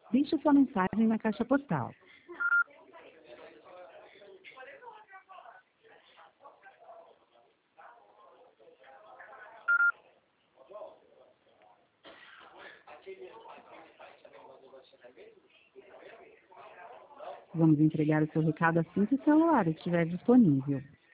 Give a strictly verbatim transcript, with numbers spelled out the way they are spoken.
Deixe sua mensagem na caixa postal. Vamos entregar o seu recado assim que o celular estiver disponível.